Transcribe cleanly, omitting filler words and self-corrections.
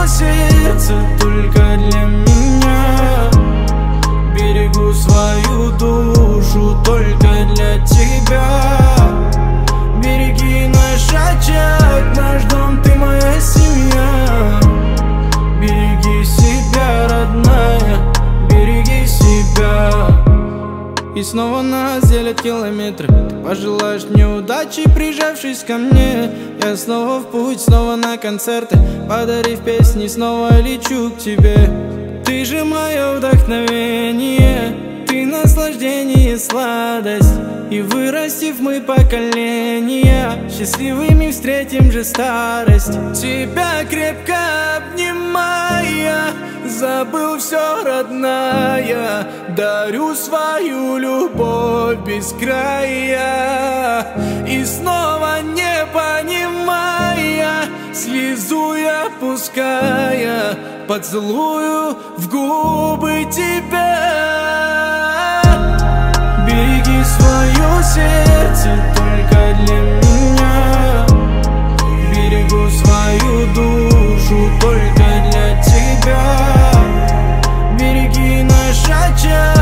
сердце только для меня. Берегу свою душу только для тебя. Береги наш очаг, наш дом, ты моя семья. Береги себя, родная, береги себя. И снова нас делят километры. Ты пожелаешь мне удачи, прижавшись ко мне. Я снова в путь, снова на концерты, подарив песни, снова лечу к тебе. Ты же мое вдохновение, ты наслаждение, сладость. И вырастив мы поколения, счастливыми встретим же старость. Тебя крепко обнимая, забыл все, родная. Дарю свою любовь без края. И снова не понимая, слезу я пуская, поцелую в губы тебя. Береги свое сердце только для меня. Берегу свою душу только для тебя. Береги наш очаг.